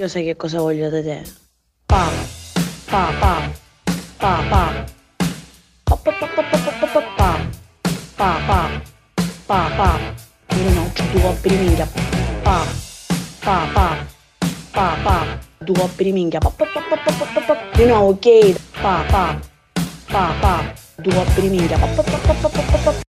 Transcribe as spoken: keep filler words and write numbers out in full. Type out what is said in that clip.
Io sai che cosa voglio da te? Pa, pa, pa, pa, pa. Pa, pa, pa, pa, pa, pa, pa, pa. Pa, pa, pa, pa. Io no, c'ho due coppe di minchia. Pa, pa, pa, pa, pa. Due coppe di minchia. Pa, pa, pa, pa, pa, pa, pa. Di nuovo, ok. Pa, pa, pa, pa. Due coppe di minchia. Pa, pa, pa, pa, pa, pa, pa.